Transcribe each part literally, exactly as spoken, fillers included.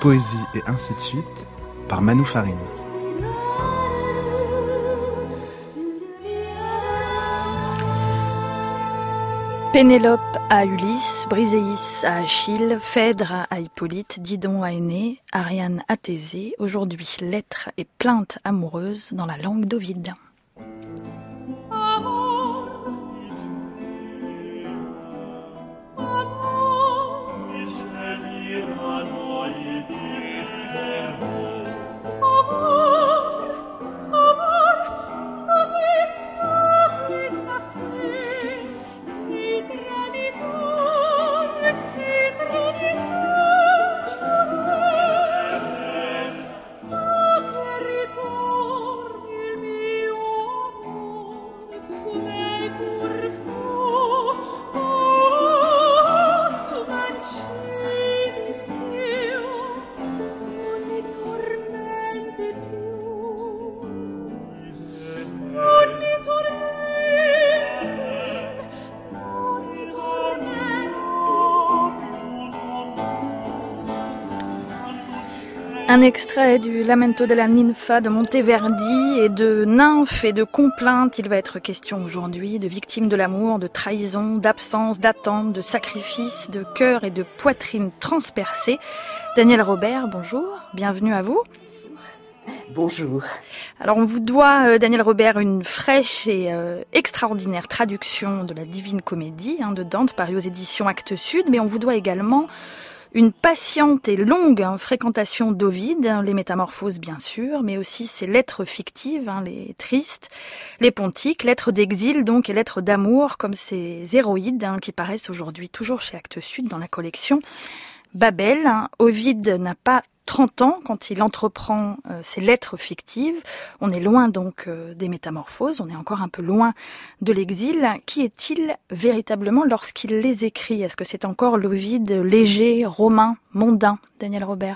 poésie et ainsi de suite par Manu Farine. Pénélope à Ulysse, Briséis à Achille, Phèdre à Hippolyte, Didon à Énée, Ariane à Thésée. Aujourd'hui, lettres et plaintes amoureuses dans la langue d'Ovide. Un extrait du Lamento della Ninfa de Monteverdi, et de nymphes et de complaintes il va être question aujourd'hui, de victimes de l'amour, de trahison, d'absence, d'attente, de sacrifice, de cœur et de poitrine transpercée. Daniel Robert, bonjour, bienvenue à vous. Bonjour. Alors on vous doit, euh, Daniel Robert, une fraîche et euh, extraordinaire traduction de la Divine Comédie hein, de Dante, parue aux éditions Actes Sud, mais on vous doit également une patiente et longue hein, fréquentation d'Ovide, hein, les Métamorphoses bien sûr, mais aussi ses lettres fictives, hein, les tristes, les pontiques, lettres d'exil donc et lettres d'amour, comme ces héroïdes hein, qui paraissent aujourd'hui toujours chez Actes Sud dans la collection Babel. Hein. Ovide n'a pas trente ans quand il entreprend euh, ses lettres fictives. On est loin donc euh, des Métamorphoses, on est encore un peu loin de l'exil. Qui est-il véritablement lorsqu'il les écrit? Est-ce que c'est encore l'Ovide léger, romain, mondain, Daniel Robert?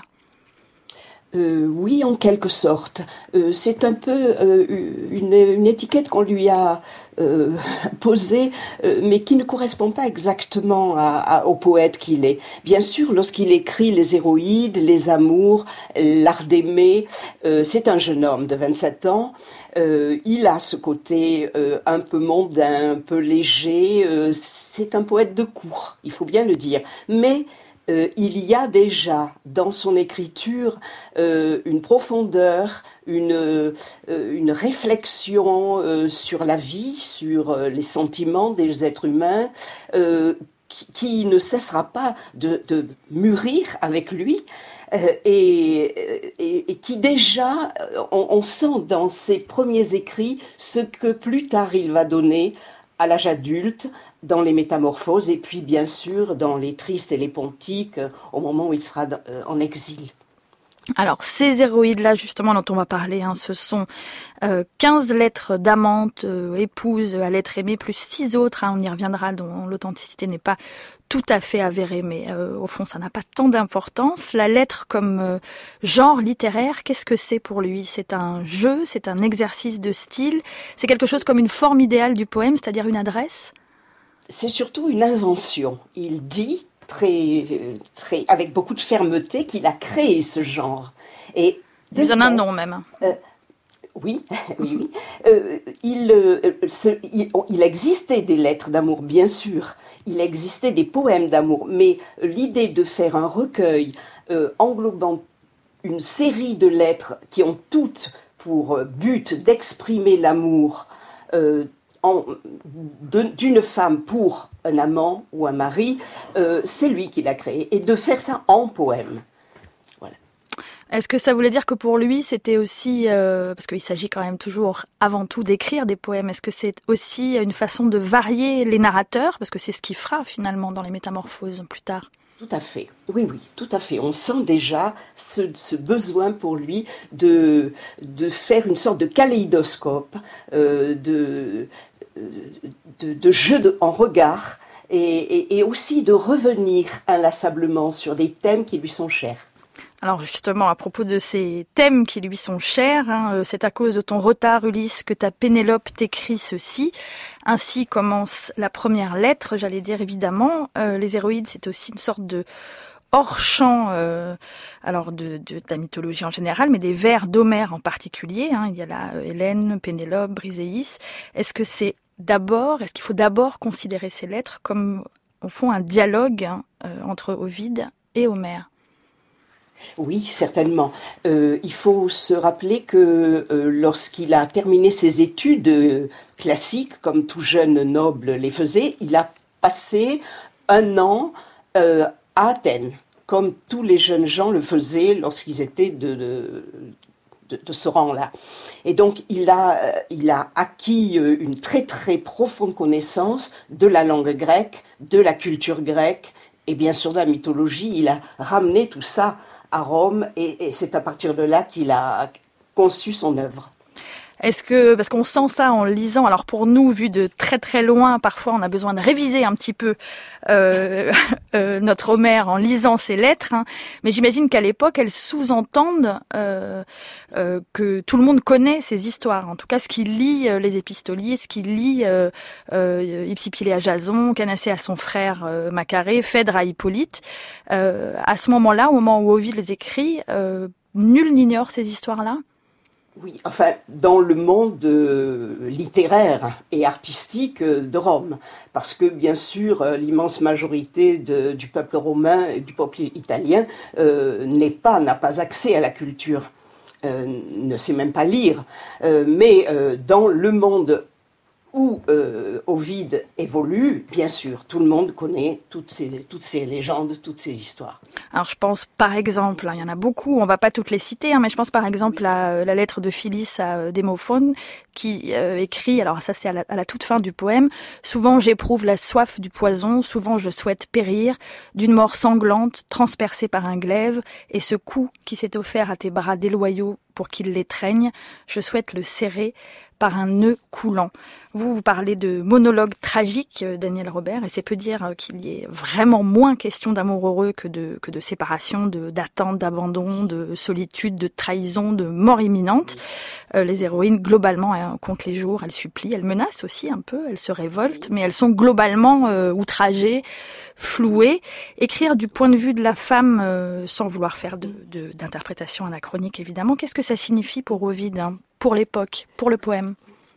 Euh, oui, en quelque sorte. Euh, c'est un peu euh, une, une étiquette qu'on lui a euh, posée, euh, mais qui ne correspond pas exactement à, à, au poète qu'il est. Bien sûr, lorsqu'il écrit les héroïdes, les amours, l'art d'aimer, euh, c'est un jeune homme de vingt-sept ans. Euh, il a ce côté euh, un peu mondain, un peu léger. Euh, c'est un poète de cour, il faut bien le dire. Mais Euh, il y a déjà dans son écriture euh, une profondeur, une, euh, une réflexion euh, sur la vie, sur euh, les sentiments des êtres humains, euh, qui, qui ne cessera pas de, de mûrir avec lui. Euh, et, et, et qui déjà, on, on sent dans ses premiers écrits ce que plus tard il va donner à l'âge adulte, dans les Métamorphoses, et puis bien sûr dans les Tristes et les Pontiques, au moment où il sera en exil. Alors, ces héroïdes-là, justement, dont on va parler, hein, ce sont euh, quinze lettres d'amante, euh, épouse à l'être aimé, plus six autres, hein, on y reviendra, dont l'authenticité n'est pas tout à fait avérée, mais euh, au fond, ça n'a pas tant d'importance. La lettre comme euh, genre littéraire, qu'est-ce que c'est pour lui? C'est un jeu, c'est un exercice de style, c'est quelque chose comme une forme idéale du poème, c'est-à-dire une adresse? C'est surtout une invention. Il dit très, très, avec beaucoup de fermeté qu'il a créé ce genre. Et il lui donne un nom même. Euh, oui, oui, oui. Euh, il, euh, ce, il, il existait des lettres d'amour, bien sûr. Il existait des poèmes d'amour. Mais l'idée de faire un recueil euh, englobant une série de lettres qui ont toutes pour but d'exprimer l'amour euh, En, de, d'une femme pour un amant ou un mari, euh, c'est lui qui l'a créé, et de faire ça en poème. Voilà. Est-ce que ça voulait dire que pour lui, c'était aussi, euh, parce qu'il s'agit quand même toujours avant tout d'écrire des poèmes, est-ce que c'est aussi une façon de varier les narrateurs, parce que c'est ce qu'il fera finalement dans les Métamorphoses plus tard? Tout à fait, oui, oui, tout à fait. On sent déjà ce, ce besoin pour lui de, de faire une sorte de kaléidoscope, euh, de, de, de jeu de, en regard, et, et, et aussi de revenir inlassablement sur des thèmes qui lui sont chers. Alors justement, à propos de ces thèmes qui lui sont chers, hein, c'est à cause de ton retard, Ulysse, que ta Pénélope t'écrit ceci. Ainsi commence la première lettre, j'allais dire évidemment. Euh, les héroïdes, c'est aussi une sorte de hors champ, euh, alors de, de, de la mythologie en général, mais des vers d'Homère en particulier. Hein. Il y a là euh, Hélène, Pénélope, Briséis. Est-ce que c'est d'abord, est-ce qu'il faut d'abord considérer ces lettres comme, au fond, un dialogue hein, euh, entre Ovide et Homère? Oui, certainement. Euh, il faut se rappeler que euh, lorsqu'il a terminé ses études euh, classiques, comme tout jeune noble les faisait, il a passé un an euh, à Athènes, comme tous les jeunes gens le faisaient lorsqu'ils étaient de, de, de, de ce rang-là. Et donc, il a, il a acquis une très très profonde connaissance de la langue grecque, de la culture grecque, et bien sûr de la mythologie. Il a ramené tout ça à Rome, et, et c'est à partir de là qu'il a conçu son œuvre. Est-ce que, parce qu'on sent ça en lisant, alors pour nous, vu de très très loin, parfois on a besoin de réviser un petit peu euh, euh, notre Homère en lisant ces lettres, hein, mais j'imagine qu'à l'époque, elles sous-entendent euh, euh, que tout le monde connaît ces histoires. En tout cas, ce qui lie euh, les épistoliers, ce qui lie euh, euh, Hypsipylé à Jason, Canacée à son frère euh, Macaré, Phèdre à Hippolyte. Euh, à ce moment-là, au moment où Ovide les écrit, euh, nul n'ignore ces histoires-là? Oui, enfin, dans le monde euh, littéraire et artistique euh, de Rome, parce que bien sûr, euh, l'immense majorité de, du peuple romain et du peuple italien euh, n'est pas, n'a pas accès à la culture, euh, ne sait même pas lire. Euh, mais euh, dans le monde où euh, Ovide évolue, bien sûr, tout le monde connaît toutes ces, toutes ces légendes, toutes ces histoires. Alors je pense par exemple, hein, il y en a beaucoup, on va pas toutes les citer, hein, mais je pense par exemple oui. à euh, la lettre de Phyllis à euh, Démophone qui euh, écrit, alors ça c'est à la, à la toute fin du poème, « Souvent j'éprouve la soif du poison, souvent je souhaite périr, d'une mort sanglante, transpercée par un glaive, et ce coup qui s'est offert à tes bras déloyaux pour qu'il l'étreigne, je souhaite le serrer par un nœud coulant. » Vous, vous parlez de monologue tragique, Daniel Robert, et c'est peu dire qu'il y ait vraiment moins question d'amour heureux que de, que de séparation, de, d'attente, d'abandon, de solitude, de trahison, de mort imminente. Euh, les héroïnes, globalement, elles comptent les jours, elles supplient, elles menacent aussi un peu, elles se révoltent, mais elles sont globalement euh, outragées, flouées. Écrire du point de vue de la femme, euh, sans vouloir faire de, de, d'interprétation anachronique, évidemment, qu'est-ce que ça signifie pour Ovide, hein, pour l'époque, pour le poème?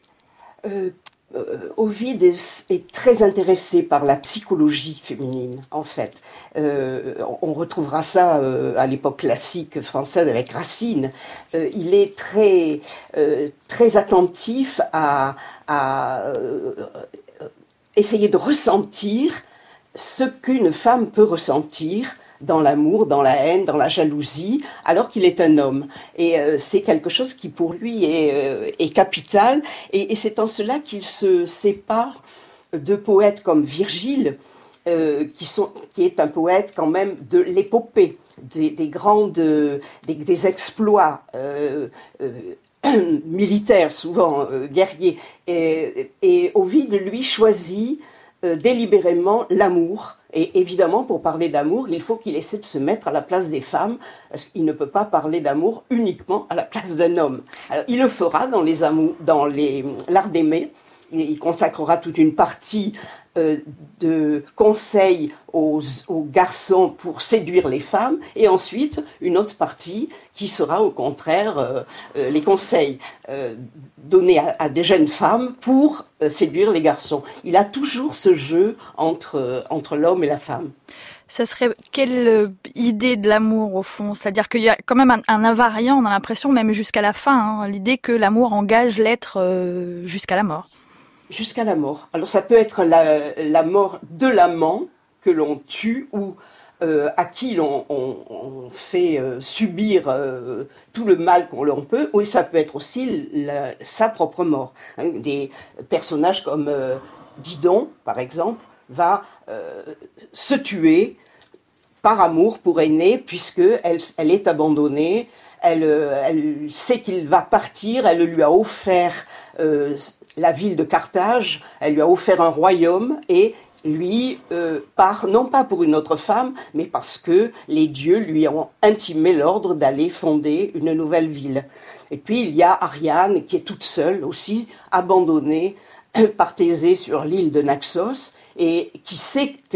euh, euh, Ovide est, est très intéressé par la psychologie féminine, en fait. Euh, on retrouvera ça euh, à l'époque classique française avec Racine. Euh, il est très, euh, très attentif à, à euh, essayer de ressentir ce qu'une femme peut ressentir dans l'amour, dans la haine, dans la jalousie, alors qu'il est un homme. Et euh, c'est quelque chose qui pour lui est, euh, est capital, et, et c'est en cela qu'il se sépare de poètes comme Virgile, euh, qui, sont, qui est un poète quand même de l'épopée, des, des grandes, des, des exploits euh, euh, militaires, souvent euh, guerriers. Et, et Ovide, lui, choisit euh, délibérément l'amour. Et évidemment, pour parler d'amour, il faut qu'il essaie de se mettre à la place des femmes, parce qu'il ne peut pas parler d'amour uniquement à la place d'un homme. Alors, il le fera dans les amours, dans les, l'art d'aimer. Il consacrera toute une partie euh, de conseils aux, aux garçons pour séduire les femmes, et ensuite une autre partie qui sera au contraire euh, euh, les conseils euh, donnés à, à des jeunes femmes pour euh, séduire les garçons. Il a toujours ce jeu entre, euh, entre l'homme et la femme. Ça serait quelle idée de l'amour au fond? C'est-à-dire qu'il y a quand même un, un invariant, on a l'impression même jusqu'à la fin, hein, l'idée que l'amour engage l'être euh, jusqu'à la mort. Jusqu'à la mort. Alors ça peut être la, la mort de l'amant que l'on tue ou euh, à qui l'on on, on fait euh, subir euh, tout le mal qu'on l'on peut, ou ça peut être aussi la, sa propre mort. Hein, des personnages comme euh, Didon, par exemple, va euh, se tuer par amour pour Énée, puisqu'elle elle est abandonnée, elle, elle sait qu'il va partir, elle lui a offert euh, la ville de Carthage, elle lui a offert un royaume, et lui euh, part non pas pour une autre femme, mais parce que les dieux lui ont intimé l'ordre d'aller fonder une nouvelle ville. Et puis il y a Ariane qui est toute seule aussi, abandonnée par Thésée sur l'île de Naxos, et qui sait que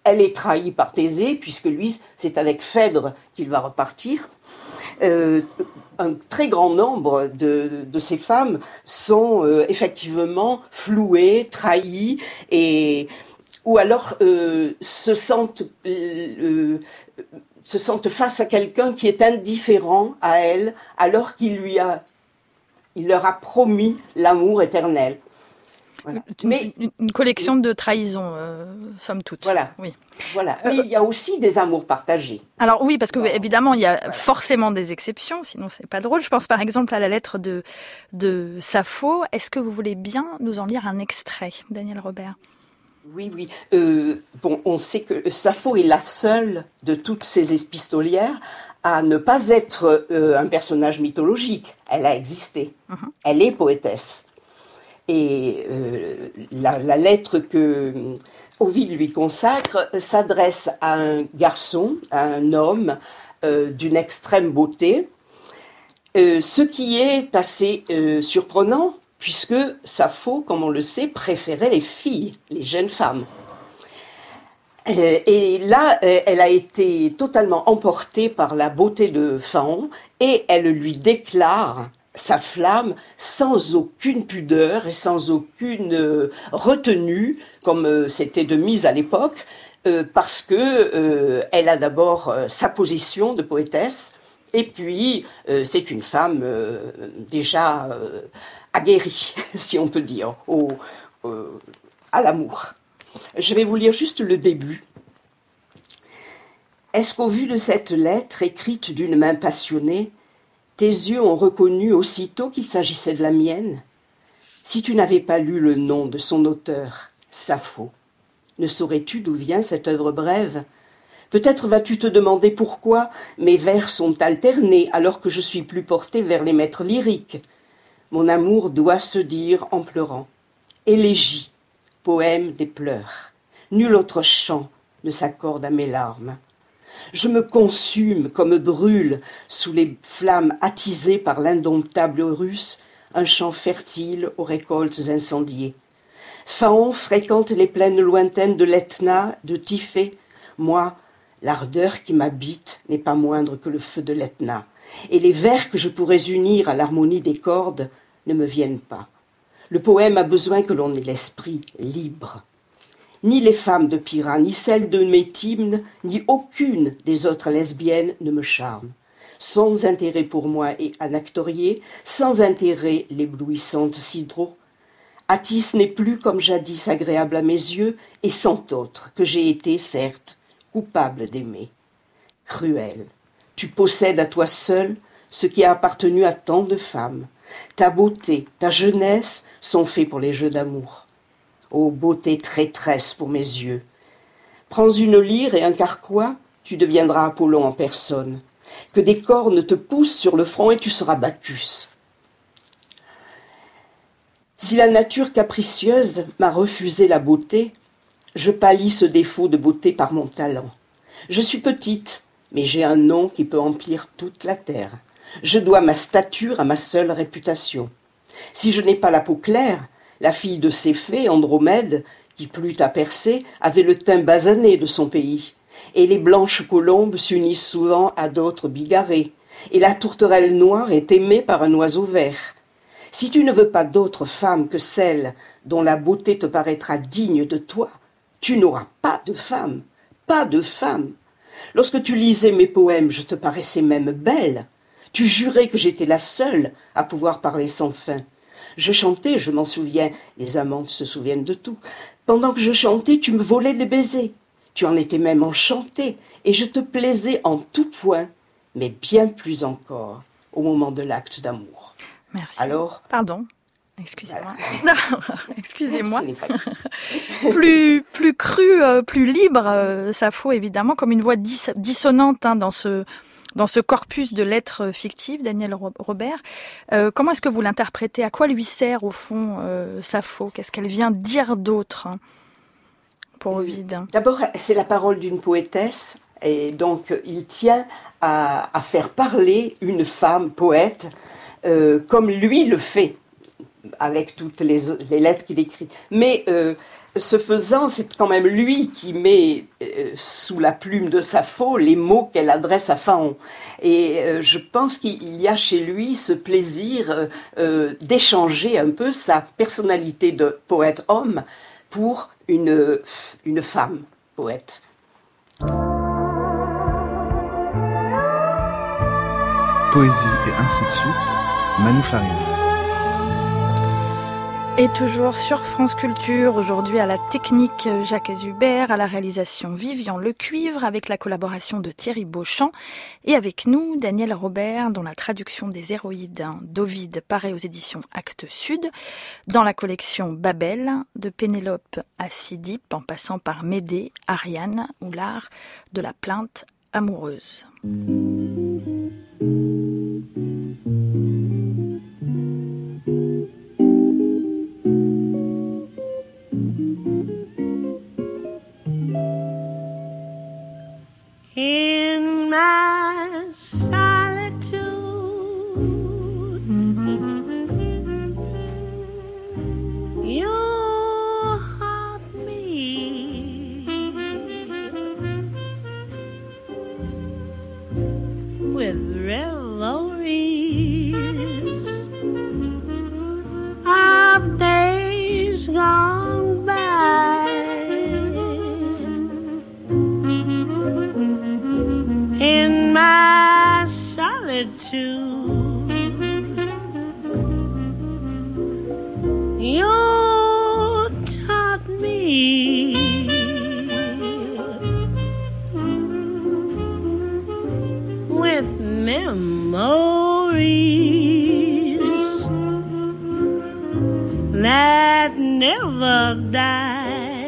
elle est trahie par Thésée, puisque lui, c'est avec Phèdre qu'il va repartir. Euh, un très grand nombre de, de ces femmes sont euh, effectivement flouées, trahies, et, ou alors euh, se sentent, euh, se sentent face à quelqu'un qui est indifférent à elles, alors qu'il lui a, il leur a promis l'amour éternel. Voilà. Une, Mais, une, une collection de trahisons, euh, somme toute. Voilà. Oui. Voilà. Mais euh, il y a aussi des amours partagés. Alors oui, parce que voilà. évidemment, il y a voilà. forcément des exceptions, sinon c'est pas drôle. Je pense par exemple à la lettre de, de Sappho. Est-ce que vous voulez bien nous en lire un extrait, Daniel Robert ? Oui, oui. Euh, bon, on sait que Sappho est la seule de toutes ces épistolières à ne pas être euh, un personnage mythologique. Elle a existé. Uh-huh. Elle est poétesse. Et euh, la, la lettre que Ovide lui consacre s'adresse à un garçon, à un homme euh, d'une extrême beauté, euh, ce qui est assez euh, surprenant, puisque Sappho, comme on le sait, préférait les filles, les jeunes femmes. Euh, et là, euh, elle a été totalement emportée par la beauté de Phaon, et elle lui déclare sa flamme sans aucune pudeur et sans aucune euh, retenue, comme euh, c'était de mise à l'époque, euh, parce que euh, elle a d'abord euh, sa position de poétesse, et puis euh, c'est une femme euh, déjà euh, aguerrie, si on peut dire, au, euh, à l'amour. Je vais vous lire juste le début. Est-ce qu'au vu de cette lettre écrite d'une main passionnée, tes yeux ont reconnu aussitôt qu'il s'agissait de la mienne ? Si tu n'avais pas lu le nom de son auteur, Sappho, ne saurais-tu d'où vient cette œuvre brève ? Peut-être vas-tu te demander pourquoi mes vers sont alternés alors que je suis plus portée vers les maîtres lyriques. Mon amour doit se dire en pleurant. Élégie, poème des pleurs. Nul autre chant ne s'accorde à mes larmes. Je me consume comme brûle sous les flammes attisées par l'indomptable russe un champ fertile aux récoltes incendiées. Phaon fréquente les plaines lointaines de l'Etna, de Typhée. Moi, l'ardeur qui m'habite n'est pas moindre que le feu de l'Etna, et les vers que je pourrais unir à l'harmonie des cordes ne me viennent pas. Le poème a besoin que l'on ait l'esprit libre. Ni les femmes de Pyrrha, ni celles de Métymne, ni aucune des autres lesbiennes ne me charment. Sans intérêt pour moi et Anactorié, sans intérêt l'éblouissante Sidro. Attis n'est plus comme jadis agréable à mes yeux, et cent autres que j'ai été, certes, coupable d'aimer. Cruel, tu possèdes à toi seul ce qui a appartenu à tant de femmes. Ta beauté, ta jeunesse sont faits pour les jeux d'amour. Ô beauté traîtresse pour mes yeux, prends une lyre et un carquois, tu deviendras Apollon en personne. Que des cornes te poussent sur le front et tu seras Bacchus. Si la nature capricieuse m'a refusé la beauté, je pallie ce défaut de beauté par mon talent. Je suis petite, mais j'ai un nom qui peut emplir toute la terre. Je dois ma stature à ma seule réputation. Si je n'ai pas la peau claire, la fille de Céphée, Andromède, qui plut à Persée, avait le teint basané de son pays. Et les blanches colombes s'unissent souvent à d'autres bigarrées. Et la tourterelle noire est aimée par un oiseau vert. Si tu ne veux pas d'autre femme que celle dont la beauté te paraîtra digne de toi, tu n'auras pas de femme, pas de femme. Lorsque tu lisais mes poèmes, je te paraissais même belle. Tu jurais que j'étais la seule à pouvoir parler sans fin. Je chantais, je m'en souviens, les amantes se souviennent de tout. Pendant que je chantais, tu me volais des baisers. Tu en étais même enchantée, et je te plaisais en tout point, mais bien plus encore au moment de l'acte d'amour. Merci. Alors, pardon, excusez-moi. Voilà. excusez-moi. Pas... plus, plus cru, euh, plus libre, euh, Sappho, évidemment, comme une voix dis- dissonante hein, dans ce... Dans ce corpus de lettres fictives, Daniel Robert, euh, comment est-ce que vous l'interprétez ? À quoi lui sert, au fond, euh, Sappho ? Qu'est-ce qu'elle vient dire d'autre hein, pour Ovide ? D'abord, c'est la parole d'une poétesse, et donc il tient à, à faire parler une femme poète euh, comme lui le fait. avec toutes les, les lettres qu'il écrit. Mais euh, ce faisant, c'est quand même lui qui met euh, sous la plume de Sappho les mots qu'elle adresse à Phaon. Et euh, je pense qu'il y a chez lui ce plaisir euh, euh, d'échanger un peu sa personnalité de poète-homme pour une, une femme poète. Poésie et ainsi de suite, Manu Farine. Et toujours sur France Culture, aujourd'hui à la technique Jacques Hubert, à la réalisation Vivian Lecuivre, avec la collaboration de Thierry Beauchamp, et avec nous Daniel Robert, dont la traduction des Héroïdes d'Ovide paraît aux éditions Actes Sud, dans la collection Babel, de Pénélope à Sidippe, en passant par Médée, Ariane ou l'art de la plainte amoureuse. In my solitude, you haunt me with revelries of days gone by. In my solitude, you taught me with memories that never die.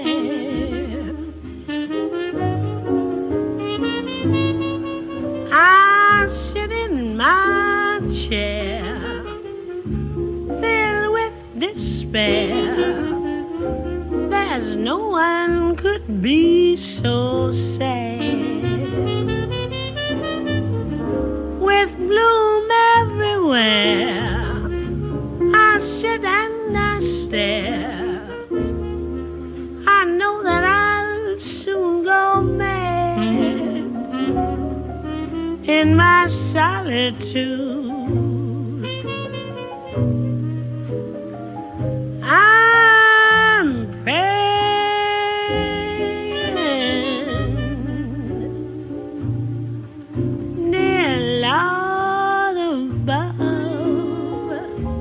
I sit in my chair, filled with despair. There's no one could be so sad. With bloom everywhere, I sit and I stare. I know that I'll soon go mad in my solitude. I'm praying, dear Lord above,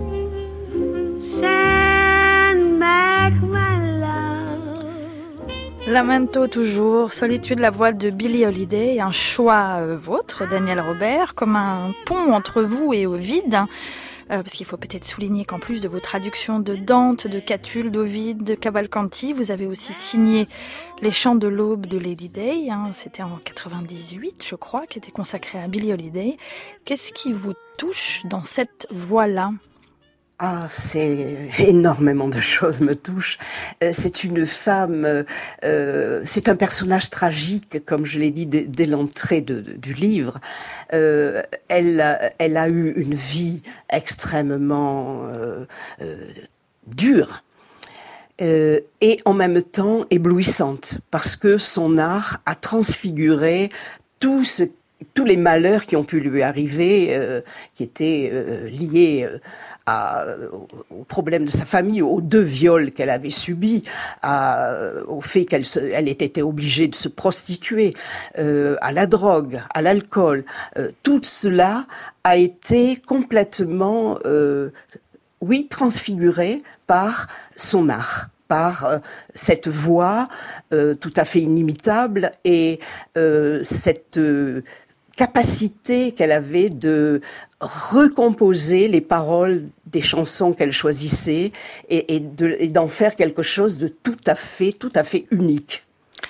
send back my love. Lamento toujours, Solitude, la voix de Billie Holiday, un choix euh, vôtre, Daniel Robert, comme un pont entre vous et Ovide, hein, euh, parce qu'il faut peut-être souligner qu'en plus de vos traductions de Dante, de Catulle, d'Ovide, de Cavalcanti, vous avez aussi signé Les Chants de l'Aube de Lady Day, hein, c'était en quatre-vingt-dix-huit, je crois, qui était consacré à Billie Holiday. Qu'est-ce qui vous touche dans cette voix-là ? Ah, c'est énormément de choses me touchent. Euh, c'est une femme, euh, c'est un personnage tragique, comme je l'ai dit dès, dès l'entrée de, de, du livre. Euh, elle, elle a eu une vie extrêmement euh, euh, dure. Euh, et en même temps éblouissante, parce que son art a transfiguré tout ce tous les malheurs qui ont pu lui arriver, euh, qui étaient euh, liés euh, à, au, au problème de sa famille, aux deux viols qu'elle avait subis, à, au fait qu'elle se, elle était obligée de se prostituer, euh, à la drogue, à l'alcool. Euh, tout cela a été complètement, euh, oui, transfiguré par son art, par euh, cette voix euh, tout à fait inimitable et euh, cette euh, capacité qu'elle avait de recomposer les paroles des chansons qu'elle choisissait et, et, de, et d'en faire quelque chose de tout à fait, tout à fait unique.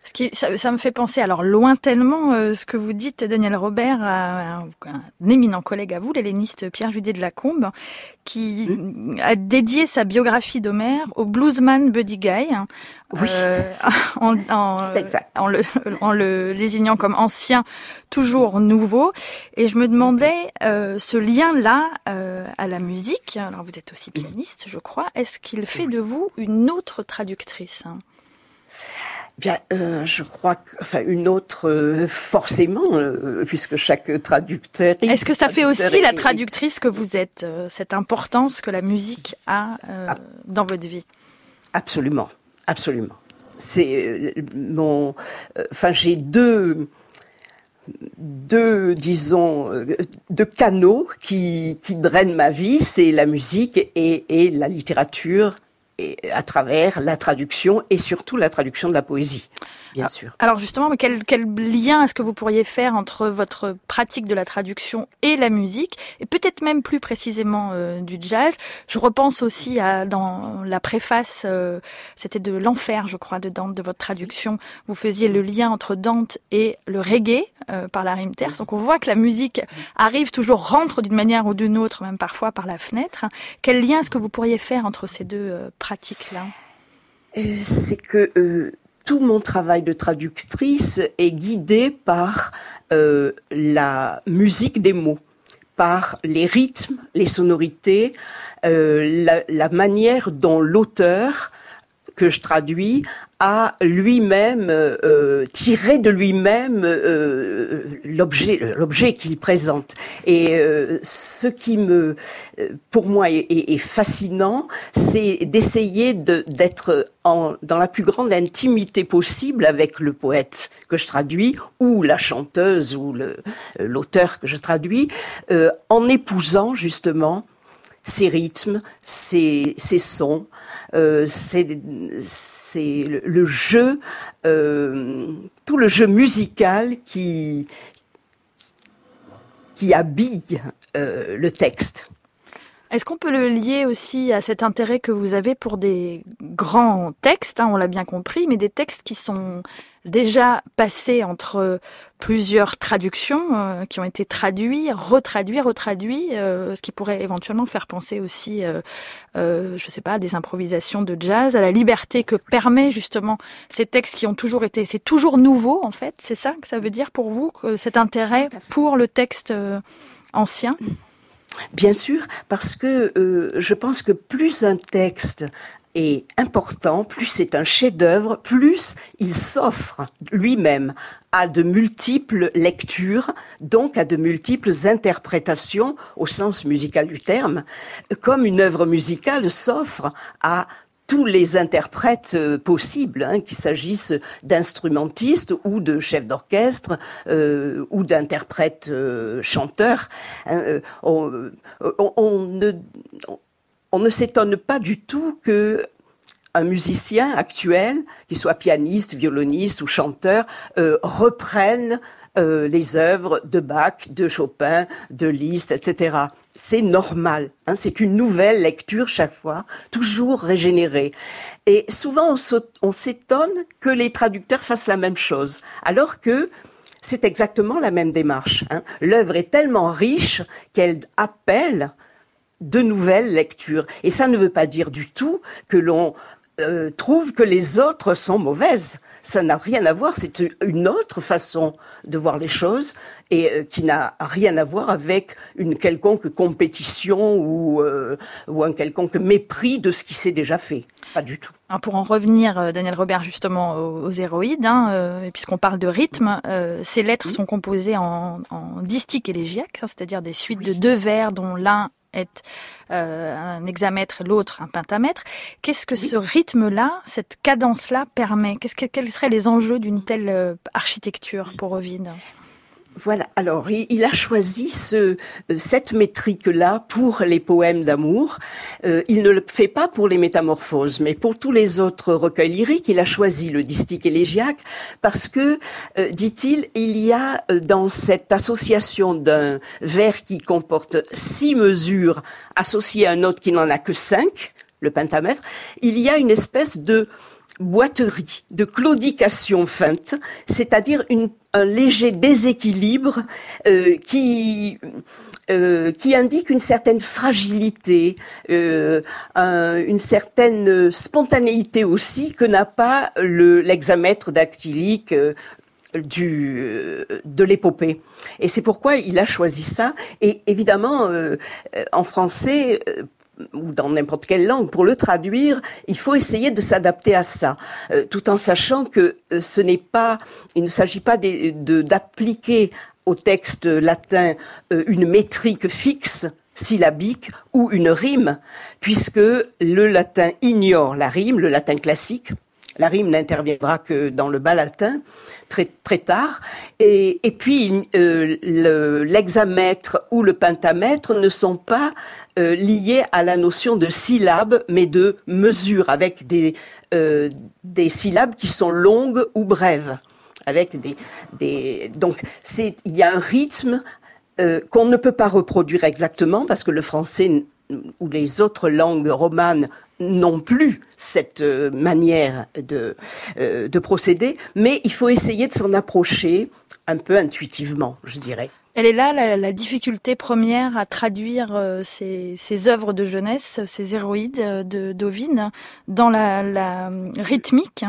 Ce qui, ça, ça me fait penser, alors lointainement, euh, ce que vous dites, Daniel Robert, à un, un éminent collègue à vous, l'helléniste Pierre Judet de Lacombe, qui mmh. a dédié sa biographie d'Homère au bluesman Buddy Guy, oui, euh, en, en, en, le, en le désignant comme ancien, toujours nouveau. Et je me demandais, euh, ce lien-là euh, à la musique, alors vous êtes aussi pianiste, je crois, est-ce qu'il fait de vous une autre traductrice ? Bien, euh, je crois que, enfin, une autre, euh, forcément, euh, puisque chaque traducteur. Est-ce que ça fait aussi la traductrice que vous êtes, euh, cette importance que la musique a euh, ah, dans votre vie ? Absolument, absolument. C'est euh, mon, enfin, euh, j'ai deux, deux, disons, euh, deux canaux qui qui drainent ma vie, c'est la musique et et la littérature. Et à travers la traduction et surtout la traduction de la poésie, bien alors, sûr. Alors justement, quel, quel lien est-ce que vous pourriez faire entre votre pratique de la traduction et la musique, et peut-être même plus précisément euh, du jazz ? Je repense aussi à dans la préface, euh, c'était de l'Enfer, je crois, de Dante, de votre traduction. Vous faisiez le lien entre Dante et le reggae euh, par la rime terce. Donc on voit que la musique arrive toujours, rentre d'une manière ou d'une autre, même parfois par la fenêtre. Quel lien est-ce que vous pourriez faire entre ces deux euh, pratique-là ? euh, C'est que euh, tout mon travail de traductrice est guidé par euh, la musique des mots, par les rythmes, les sonorités, euh, la, la manière dont l'auteur que je traduis a lui-même euh, tiré de lui-même euh, l'objet, l'objet qu'il présente. Et euh, ce qui me, pour moi, est, est, est fascinant, c'est d'essayer de, d'être en, dans la plus grande intimité possible avec le poète que je traduis, ou la chanteuse, ou le, l'auteur que je traduis, euh, en épousant justement ces rythmes, ces, ces sons, euh, c'est, c'est le, le jeu, euh, tout le jeu musical qui, qui habille euh, le texte. Est-ce qu'on peut le lier aussi à cet intérêt que vous avez pour des grands textes, hein, on l'a bien compris, mais des textes qui sont déjà passés entre plusieurs traductions, euh, qui ont été traduits, retraduits, retraduits, euh, ce qui pourrait éventuellement faire penser aussi, euh, euh, je sais pas, à des improvisations de jazz, à la liberté que permet justement ces textes qui ont toujours été, c'est toujours nouveau en fait, c'est ça que ça veut dire pour vous, que cet intérêt pour le texte euh, ancien ? Bien sûr, parce que euh, je pense que plus un texte est important, plus c'est un chef-d'œuvre, plus il s'offre lui-même à de multiples lectures, donc à de multiples interprétations au sens musical du terme, comme une œuvre musicale s'offre à tous les interprètes euh, possibles, hein, qu'il s'agisse d'instrumentistes ou de chefs d'orchestre euh, ou d'interprètes euh, chanteurs. Hein, euh, on, on, on, ne, on ne s'étonne pas du tout que un musicien actuel, qu'il soit pianiste, violoniste ou chanteur, euh, reprenne Euh, les œuvres de Bach, de Chopin, de Liszt, et cetera. C'est normal, hein, c'est une nouvelle lecture chaque fois, toujours régénérée. Et souvent, on, on s'étonne que les traducteurs fassent la même chose, alors que c'est exactement la même démarche. Hein. L'œuvre est tellement riche qu'elle appelle de nouvelles lectures. Et ça ne veut pas dire du tout que l'on euh, trouve que les autres sont mauvaises. Ça n'a rien à voir, c'est une autre façon de voir les choses et euh, qui n'a rien à voir avec une quelconque compétition ou, euh, ou un quelconque mépris de ce qui s'est déjà fait. Pas du tout. Alors pour en revenir, euh, Daniel Robert, justement aux, aux héroïdes, hein, euh, puisqu'on parle de rythme, euh, ces lettres oui. sont composées en, en distique élégiaque, hein, c'est-à-dire des suites oui. de deux vers dont l'un est euh, un hexamètre, l'autre un pentamètre. Qu'est-ce que oui. ce rythme-là, cette cadence-là permet ? Qu'est-ce que, quels seraient les enjeux d'une telle euh, architecture pour Ovide ? Voilà. Alors, il, il a choisi ce, cette métrique-là pour les poèmes d'amour. Euh, il ne le fait pas pour les Métamorphoses, mais pour tous les autres recueils lyriques, il a choisi le distique élégiaque parce que, euh, dit-il, il y a dans cette association d'un vers qui comporte six mesures associées à un autre qui n'en a que cinq, le pentamètre, il y a une espèce de boiterie, de claudication feinte, c'est-à-dire une, un léger déséquilibre euh, qui euh, qui indique une certaine fragilité, euh, un, une certaine spontanéité aussi que n'a pas le l'hexamètre dactylique euh, du euh, de l'épopée. Et c'est pourquoi il a choisi ça. Et évidemment, euh, en français, euh, ou dans n'importe quelle langue, pour le traduire, il faut essayer de s'adapter à ça, euh, tout en sachant que euh, ce n'est pas, il ne s'agit pas de, de, d'appliquer au texte latin euh, une métrique fixe, syllabique, ou une rime, puisque le latin ignore la rime, le latin classique. La rime n'interviendra que dans le bas latin, très très tard. Et, et puis, euh, le, l'hexamètre ou le pentamètre ne sont pas euh, liés à la notion de syllabe, mais de mesure, avec des, euh, des syllabes qui sont longues ou brèves. Avec des, des, donc, c'est, il y a un rythme euh, qu'on ne peut pas reproduire exactement, parce que le français ou les autres langues romanes n'ont plus cette euh, manière de, euh, de procéder, mais il faut essayer de s'en approcher un peu intuitivement, je dirais. Elle est là la, la difficulté première à traduire euh, ces, ces œuvres de jeunesse, ces héroïdes de d'Ovid, dans la, la rythmique.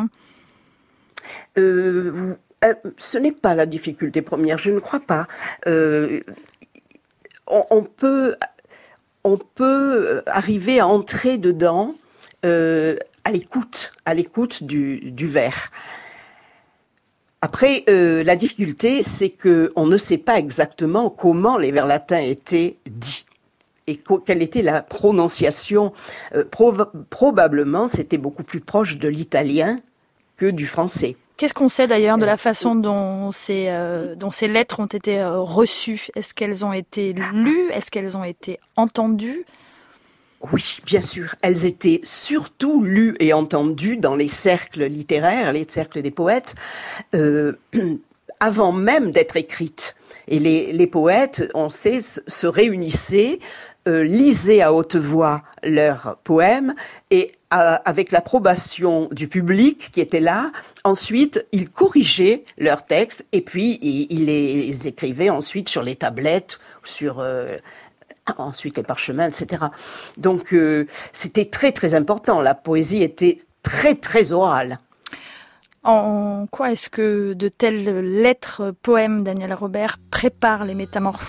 Euh, euh, ce n'est pas la difficulté première, je ne crois pas. Euh, on, on peut... on peut arriver à entrer dedans euh, à l'écoute, à l'écoute du, du vers. Après, euh, la difficulté, c'est que on ne sait pas exactement comment les vers latins étaient dits et co- quelle était la prononciation. Euh, pro- probablement, c'était beaucoup plus proche de l'italien que du français. Qu'est-ce qu'on sait d'ailleurs de la façon dont ces, euh, dont ces lettres ont été euh, reçues ? Est-ce qu'elles ont été lues ? Est-ce qu'elles ont été entendues ? Oui, bien sûr. Elles étaient surtout lues et entendues dans les cercles littéraires, les cercles des poètes, euh, avant même d'être écrites. Et les, les poètes, on sait, se réunissaient, euh, lisaient à haute voix leurs poèmes et à, avec l'approbation du public qui était là, ensuite ils corrigeaient leurs textes et puis ils, ils les écrivaient ensuite sur les tablettes, sur euh, ensuite les parchemins, et cetera. Donc euh, c'était très très important. La poésie était très très orale. En quoi est-ce que de telles lettres, poèmes, Daniel Robert, préparent les métamorphoses ?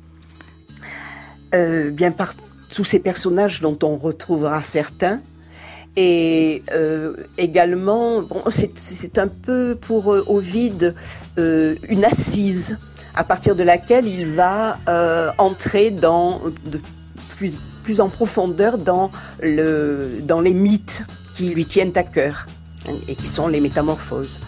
euh, Bien par tous ces personnages dont on retrouvera certains. Et euh, également, bon, c'est, c'est un peu pour euh, Ovide euh, une assise à partir de laquelle il va euh, entrer dans de plus, plus en profondeur dans, le, dans les mythes qui lui tiennent à cœur et qui sont les métamorphoses.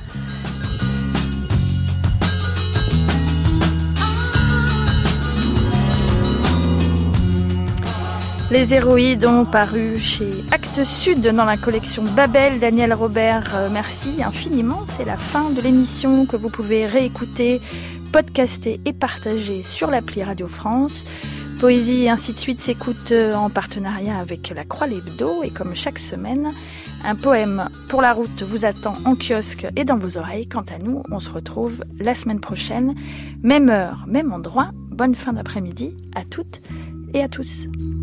Les héroïdes ont paru chez Actes Sud dans la collection Babel. Daniel Robert, euh, merci infiniment. C'est la fin de l'émission que vous pouvez réécouter, podcaster et partager sur l'appli Radio France. Poésie et ainsi de suite s'écoute en partenariat avec la Croix l'Hebdo et comme chaque semaine, un poème pour la route vous attend en kiosque et dans vos oreilles. Quant à nous, on se retrouve la semaine prochaine, même heure, même endroit. Bonne fin d'après-midi à toutes et à tous.